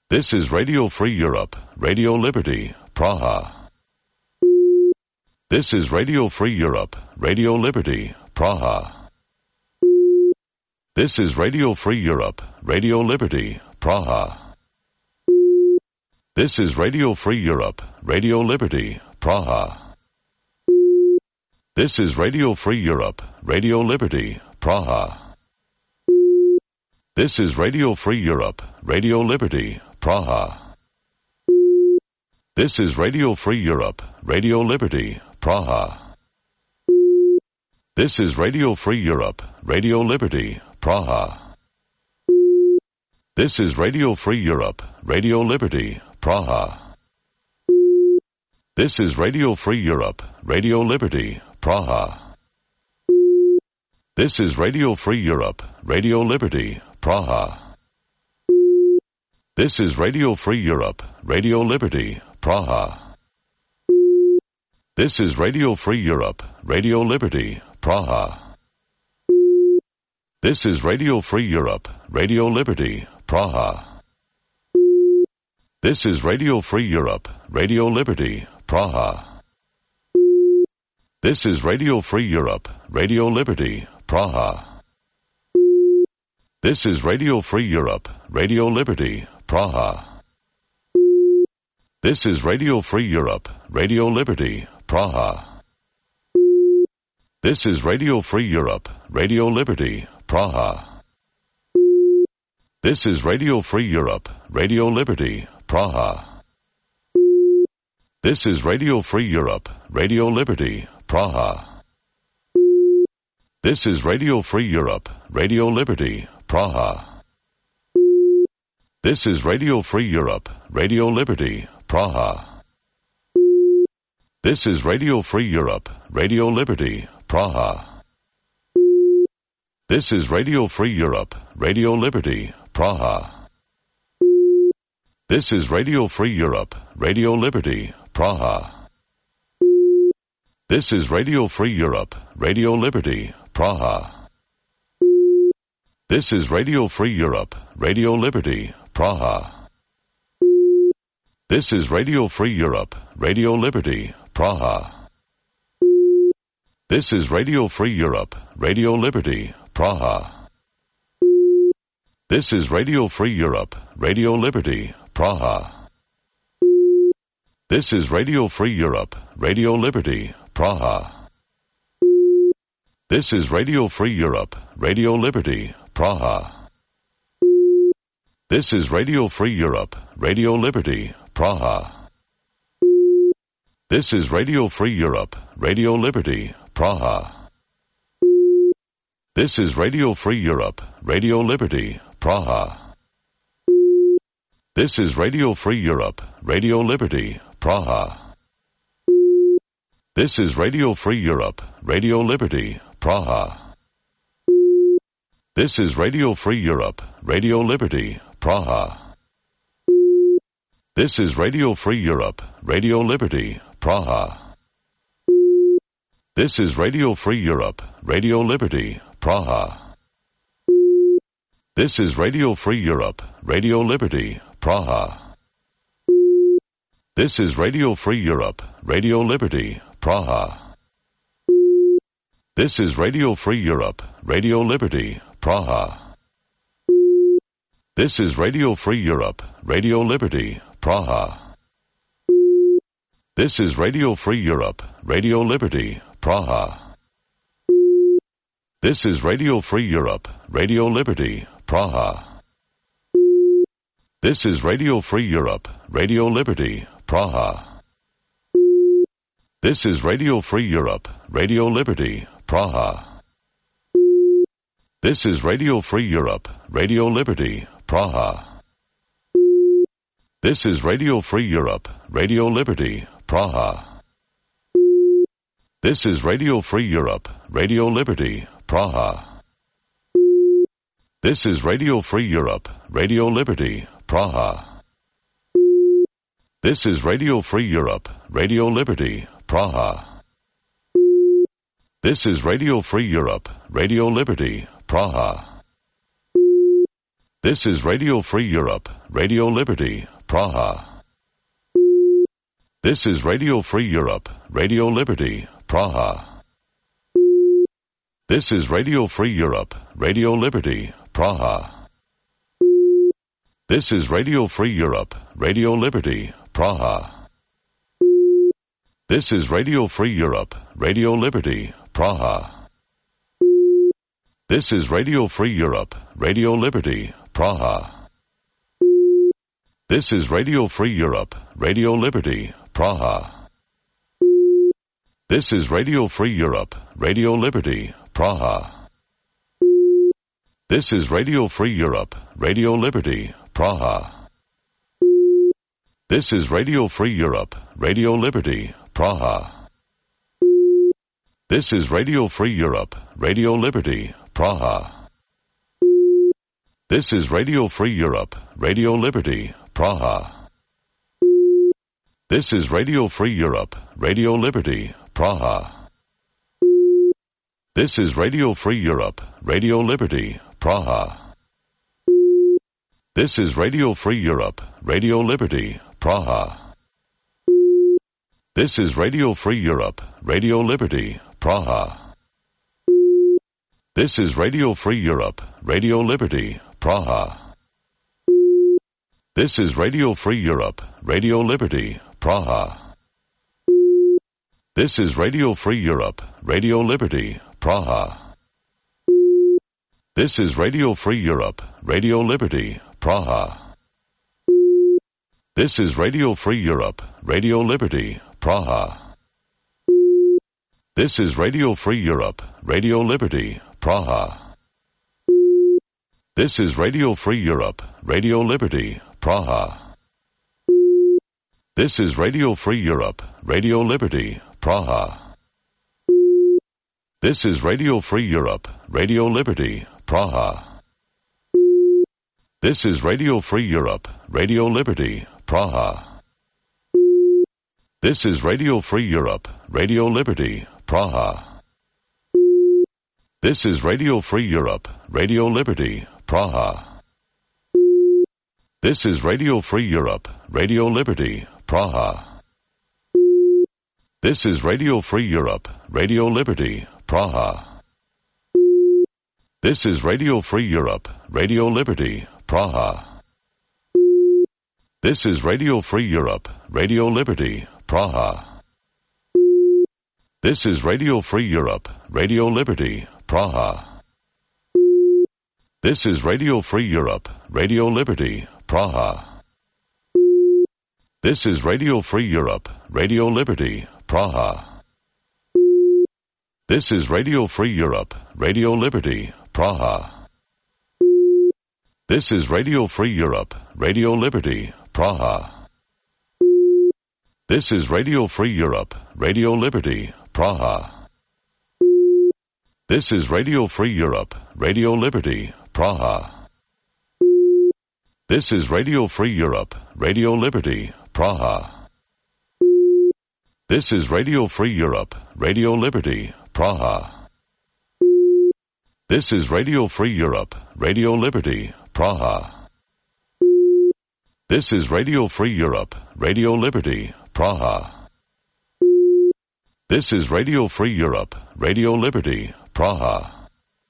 This is Radio Free Europe, Radio Liberty, Praha. This is Radio Free Europe, Radio Liberty, Praha. This is Radio Free Europe, Radio Liberty, Praha. This is Radio Free Europe, Radio Liberty, Praha. This is Radio Free Europe, Radio Liberty, Praha. This is Radio Free Europe, Radio Liberty, Praha. This is Radio Free Europe, Radio Liberty, Praha. This is Radio Free Europe, Radio Liberty, Praha. This is Radio Free Europe, Radio Liberty, Praha. This is Radio Free Europe, Radio Liberty, Praha. This is Radio Free Europe, Radio Liberty, Praha. This is Radio Free Europe, Radio Liberty, Praha. This is Radio Free Europe, Radio Liberty, Praha. This is Radio Free Europe, Radio Liberty, Praha. This is Radio Free Europe, Radio Liberty, Praha. This is Radio Free Europe, Radio Liberty, Praha. This is Radio Free Europe, Radio Liberty, Praha. This is Radio Free Europe, Radio Liberty, Praha. This is Radio Free Europe, Radio Liberty, Praha. This is Radio Free Europe, Radio Liberty, Praha. This is Radio Free Europe, Radio Liberty, Praha. This is Radio Free Europe, Radio Liberty, Praha. This is Radio Free Europe, Radio Liberty, Praha. This is Radio Free Europe, Radio Liberty, Praha. This is Radio Free Europe, Radio Liberty, Praha. This is Radio Free Europe, Radio Liberty, Praha. This is Radio Free Europe, Radio Liberty, Praha. This is Radio Free Europe, Radio Liberty, Praha. This is Radio Free Europe, Radio Liberty, Praha. This is Radio Free Europe, Radio Liberty, Praha. This is Radio Free Europe, Radio Liberty, Praha. This is Radio Free Europe, Radio Liberty, Praha. This is Radio Free Europe, Radio Liberty, Praha. This is Radio Free Europe, Radio Liberty, Praha. This is Radio Free Europe, Radio Liberty, Praha. This is Radio Free Europe, Radio Liberty, Praha. This is Radio Free Europe, Radio Liberty, Praha. This is Radio Free Europe, Radio Liberty, Praha. This is Radio Free Europe, Radio Liberty, Praha. This is Radio Free Europe, Radio Liberty, Praha. This is Radio Free Europe, Radio Liberty, Praha. This is Radio Free Europe, Radio Liberty, Praha. This is Radio Free Europe, Radio Liberty, Praha. This is Radio Free Europe, Radio Liberty, Praha. This is Radio Free Europe, Radio Liberty, Praha. This is Radio Free Europe, Radio Liberty, Praha. This is Radio Free Europe, Radio Liberty, Praha. This is Radio Free Europe, Radio Liberty, Praha. This is Radio Free Europe, Radio Liberty, Praha. This is Radio Free Europe, Radio Liberty, Praha. This is Radio Free Europe, Radio Liberty, Praha. This is Radio Free Europe, Radio Liberty, Praha. This is Radio Free Europe, Radio Liberty, Praha. This is Radio Free Europe, Radio Liberty, Praha. This is Radio Free Europe, Radio Liberty, Praha. This is Radio Free Europe, Radio Liberty, Praha. This is Radio Free Europe, Radio Liberty, Praha. This is Radio Free Europe, Radio Liberty, Praha. This is Radio Free Europe, Radio Liberty, Praha. This is Radio Free Europe, Radio Liberty, Praha. This is Radio Free Europe, Radio Liberty, Praha. This is Radio Free Europe, Radio Liberty, Praha. This is Radio Free Europe, Radio Liberty, Praha. This is Radio Free Europe, Radio Liberty, Praha. This is Radio Free Europe, Radio Liberty, Praha. This is Radio Free Europe, Radio Liberty, Praha. This is Radio Free Europe, Radio Liberty, Praha. This is Radio Free Europe, Radio Liberty, Praha. This is Radio Free Europe, Radio Liberty, Praha. This is Radio Free Europe, Radio Liberty, Praha. This is Radio Free Europe, Radio Liberty, Praha. This is Radio Free Europe, Radio Liberty, Praha. This is Radio Free Europe, Radio Liberty, Praha. This is Radio Free Europe, Radio Liberty, Praha. This is Radio Free Europe, Radio Liberty, Praha. This is Radio Free Europe, Radio Liberty, Praha. This is Radio Free Europe, Radio Liberty, Praha. This is Radio Free Europe, Radio Liberty, Praha. This is Radio Free Europe, Radio Liberty, Praha. This is Radio Free Europe, Radio Liberty, Praha. This is Radio Free Europe, Radio Liberty, Praha. This is Radio Free Europe, Radio Liberty, Praha. This is Radio Free Europe, Radio Liberty, Praha. This is Radio Free Europe, Radio Liberty, Praha. This is Radio Free Europe, Radio Liberty, Praha. This is Radio Free Europe, Radio Liberty, Praha. This is Radio Free Europe, Radio Liberty, Praha. This is Radio Free Europe, Radio Liberty, Praha. This is Radio Free Europe, Radio Liberty, Praha. This is Radio Free Europe, Radio Liberty, Praha. This is Radio Free Europe, Radio Liberty, Praha. This is Radio Free Europe, Radio Liberty, Praha. This is Radio Free Europe, Radio Liberty, Praha. This is Radio Free Europe, Radio Liberty, Praha. This is Radio Free Europe, Radio Liberty, Praha. This is Radio Free Europe, Radio Liberty, Praha. This is Radio Free Europe, Radio Liberty, Praha. This is Radio Free Europe, Radio Liberty, Praha. This is Radio Free Europe, Radio Liberty, Praha.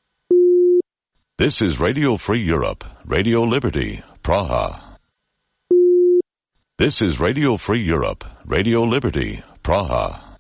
This is Radio Free Europe, Radio Liberty, Praha. This is Radio Free Europe, Radio Liberty, Praha.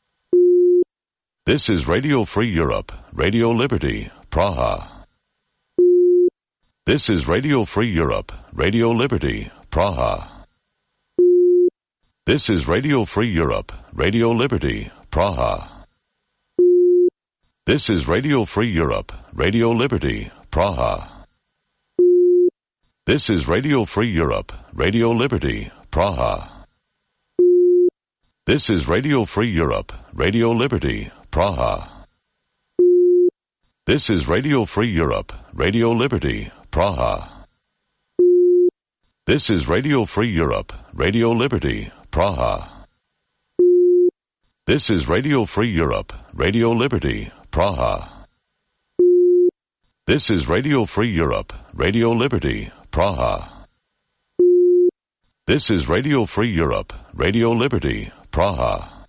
This is Radio Free Europe, Radio Liberty, Praha. This is Radio Free Europe, Radio Liberty, Praha. This is Radio Free Europe, Radio Liberty, Praha. This is Radio Free Europe, Radio Liberty, Praha. This is Radio Free Europe, Radio Liberty, Praha. This is Radio Free Europe, Radio Liberty, Praha. This is Radio Free Europe, Radio Liberty, Praha. This is Radio Free Europe, Radio Liberty, Praha. This is Radio Free Europe, Radio Liberty, Praha. This is Radio Free Europe, Radio Liberty, Praha. This is Radio Free Europe, Radio Liberty, Praha.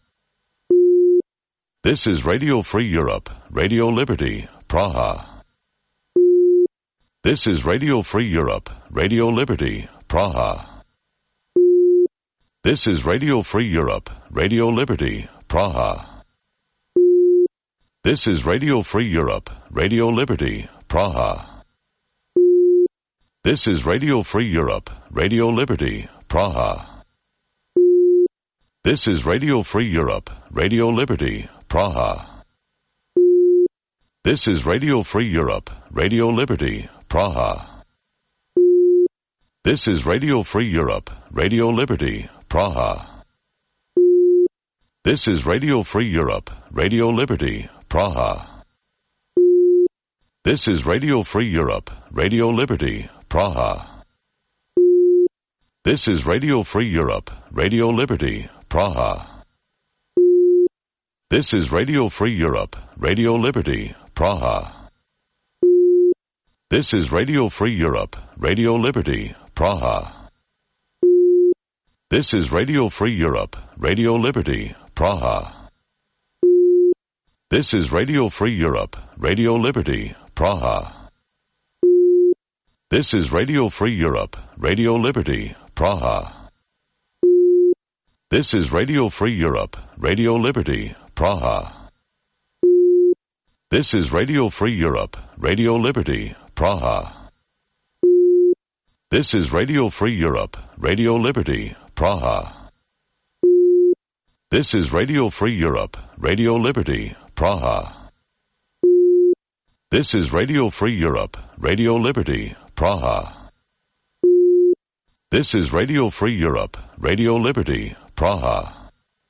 This is Radio Free Europe, Radio Liberty, Praha. This is Radio Free Europe, Radio Liberty, Praha. This is Radio Free Europe, Radio Liberty, Praha. This is Radio Free Europe, Radio Liberty, Praha. This is Radio Free Europe, Radio Liberty, Praha. This is Radio Free Europe, Radio Liberty, Praha. This is Radio Free Europe, Radio Liberty, Praha. This is Radio Free Europe, Radio Liberty, Praha. This is Radio Free Europe, Radio Liberty, Praha. This is Radio Free Europe, Radio Liberty, Praha. This is Radio Free Europe, Radio Liberty, Praha. This is Radio Free Europe, Radio Liberty, Praha. This is Radio Free Europe, Radio Liberty, Praha. This is Radio Free Europe, Radio Liberty, Praha. This is Radio Free Europe, Radio Liberty, Praha. This is Radio Free Europe, Radio Liberty, Praha. This is Radio Free Europe, Radio Liberty, Praha. This is Radio Free Europe, Radio Liberty, Praha. This is Radio Free Europe, Radio Liberty, Praha. This is Radio Free Europe, Radio Liberty, Praha. This is Radio Free Europe, Radio Liberty, Praha. This is Radio Free Europe, Radio Liberty, Praha.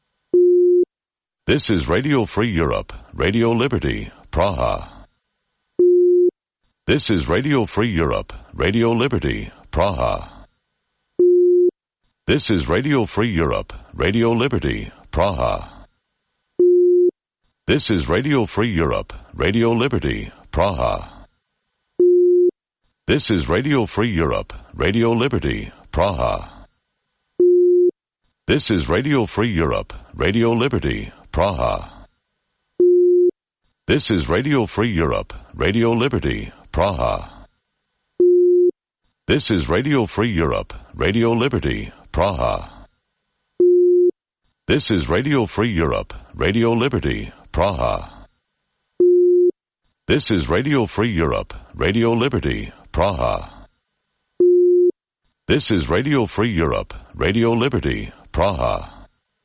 This is Radio Free Europe, Radio Liberty, Praha. This is Radio Free Europe, Radio Liberty, Praha. This is Radio Free Europe, Radio Liberty, Praha. This is Radio Free Europe, Radio Liberty, Praha. This is Radio Free Europe, Radio Liberty, Praha. This is Radio Free Europe, Radio Liberty, Praha. This is Radio Free Europe, Radio Liberty, Praha. This is Radio Free Europe, Radio Liberty, Praha. This is Radio Free Europe, Radio Liberty, Praha. This is Radio Free Europe, Radio Liberty, Praha. This is Radio Free Europe, Radio Liberty, Praha.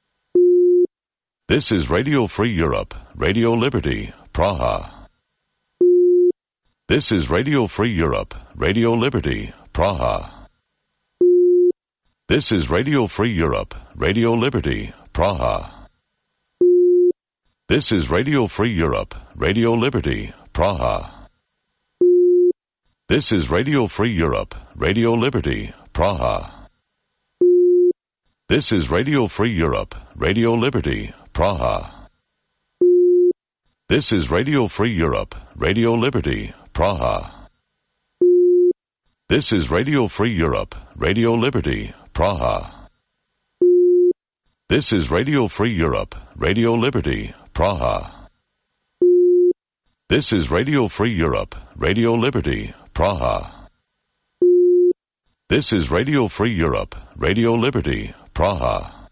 This is Radio Free Europe, Radio Liberty, Praha. This is Radio Free Europe, Radio Liberty, Praha. This is Radio Free Europe, Radio Liberty, Praha. This is Radio Free Europe, Radio Liberty, Praha. This is Radio Free Europe, Radio Liberty, Praha. This is Radio Free Europe, Radio Liberty, Praha. This is Radio Free Europe, Radio Liberty, Praha. This is Radio Free Europe, Radio Liberty, Praha. This is Radio Free Europe, Radio Liberty, Praha. This is Radio Free Europe, Radio Liberty, Praha. This is Radio Free Europe, Radio Liberty, Praha.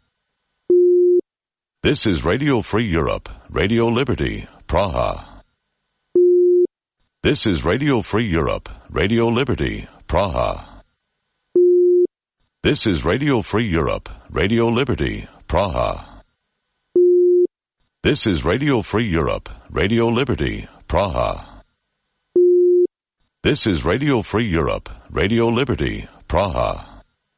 This is Radio Free Europe, Radio Liberty, Praha. This is Radio Free Europe, Radio Liberty, Praha. This is Radio Free Europe, Radio Liberty, Praha. This is Radio Free Europe, Radio Liberty, Praha. This is Radio Free Europe, Radio Liberty, Praha.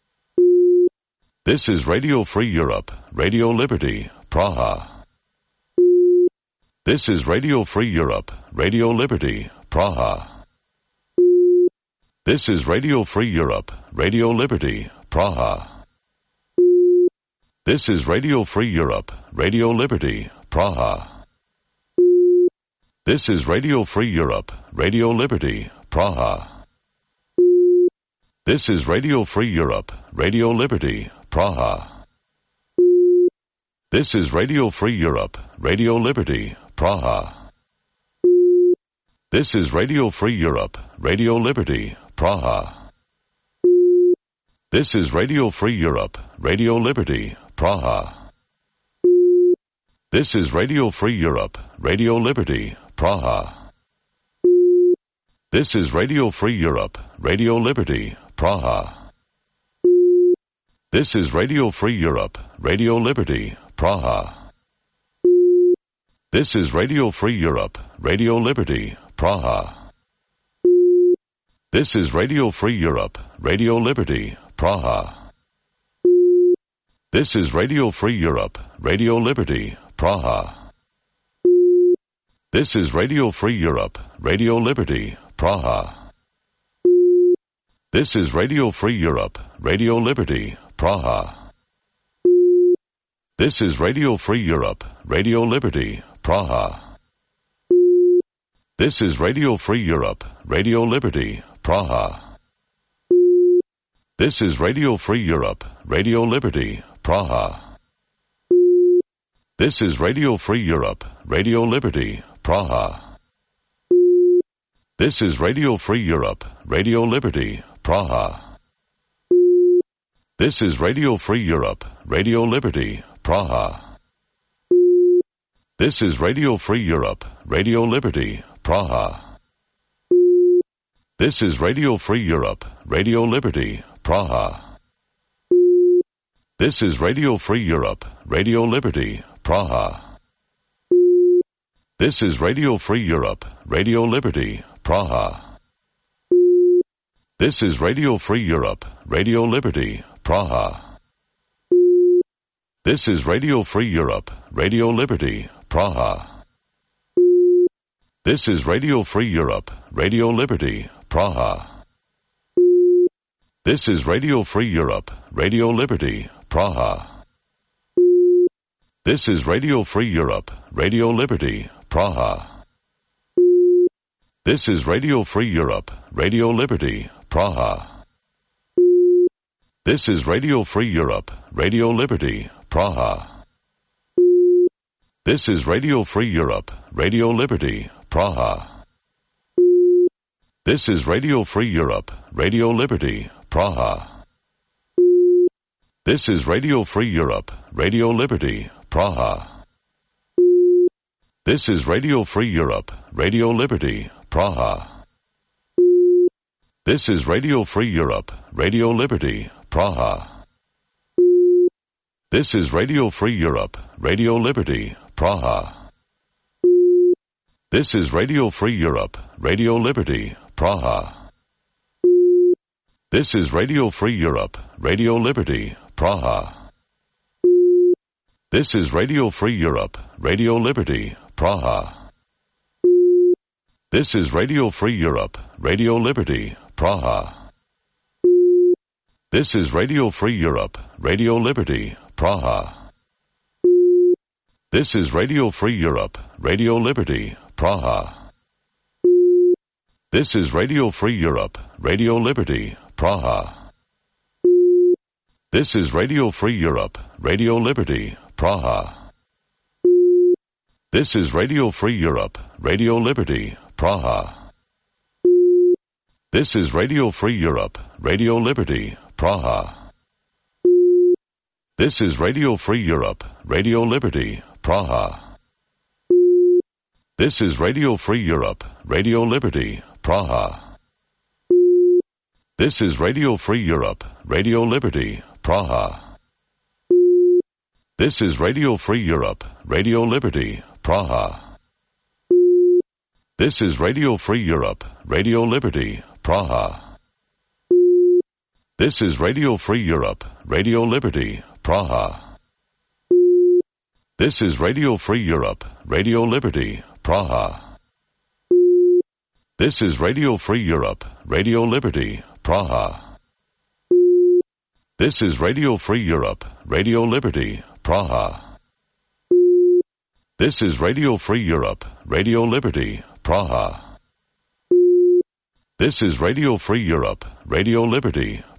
This is Radio Free Europe, Radio Liberty, Praha. This is Radio Free Europe, Radio Liberty, Praha. This is Radio Free Europe, Radio Liberty, Praha. This is Radio Free Europe, Radio Liberty, Praha. This is Radio Free Europe, Radio Liberty, Praha. This is Radio Free Europe, Radio Liberty, Praha. This is Radio Free Europe, Radio Liberty, Praha. This is Radio Free Europe, Radio Liberty, Praha. This is Radio Free Europe, Radio Liberty, Praha. This is Radio Free Europe, Radio Liberty, Praha. This is Radio Free Europe, Radio Liberty, Praha. This is Radio Free Europe, Radio Liberty, Praha. This is Radio Free Europe, Radio Liberty, Praha. This is Radio Free Europe, Radio Liberty, Praha. This is Radio Free Europe, Radio Liberty, Praha. This is Radio Free Europe, Radio Liberty, Praha. This is Radio Free Europe, Radio Liberty, Praha. This is Radio Free Europe, Radio Liberty, Praha. This is Radio Free Europe, Radio Liberty, Praha. This is Radio Free Europe, Radio Liberty, Praha. This is Radio Free Europe, Radio Liberty, Praha. This is Radio Free Europe, Radio Liberty, Praha. This is Radio Free Europe, Radio Liberty, Praha. This is Radio Free Europe, Radio Liberty, Praha. This is Radio Free Europe, Radio Liberty, Praha. This is Radio Free Europe, Radio Liberty, Praha. This is Radio Free Europe, Radio Liberty, Praha. This is Radio Free Europe, Radio Liberty, Praha. This is Radio Free Europe, Radio Liberty, Praha. This is Radio Free Europe, Radio Liberty, Praha. This is Radio Free Europe, Radio Liberty, Praha. This is Radio Free Europe, Radio Liberty, Praha. This is Radio Free Europe, Radio Liberty, Praha. This is Radio Free Europe, Radio Liberty, Praha. This is Radio Free Europe, Radio Liberty, Praha. This is Radio Free Europe, Radio Liberty, Praha. This is Radio Free Europe, Radio Liberty, Praha. This is Radio Free Europe, Radio Liberty, Praha. This is Radio Free Europe, Radio Liberty, Praha. This is Radio Free Europe, Radio Liberty, Praha. This is Radio Free Europe, Radio Liberty, Praha. This is Radio Free Europe, Radio Liberty, Praha. This is Radio Free Europe, Radio Liberty, Praha. This is Radio Free Europe, Radio Liberty, Praha. This is Radio Free Europe, Radio Liberty, Praha. This is Radio Free Europe, Radio Liberty, Praha. This is Radio Free Europe, Radio Liberty, Praha. This is Radio Free Europe, Radio Liberty, Praha. This is Radio Free Europe, Radio Liberty, Praha. This is Radio Free Europe, Radio Liberty, Praha. This is Radio Free Europe, Radio Liberty, Praha. This is Radio Free Europe, Radio Liberty, Praha. This is Radio Free Europe, Radio Liberty, Praha. This is Radio Free Europe, Radio Liberty, Praha. This is Radio Free Europe, Radio Liberty, Praha. This is Radio Free Europe, Radio Liberty, Praha. This is Radio Free Europe, Radio Liberty, Praha. This is Radio Free Europe, Radio Liberty, Praha. This is Radio Free Europe, Radio Liberty, Praha. This is Radio Free Europe, Radio Liberty, Praha. This is Radio Free Europe, Radio Liberty,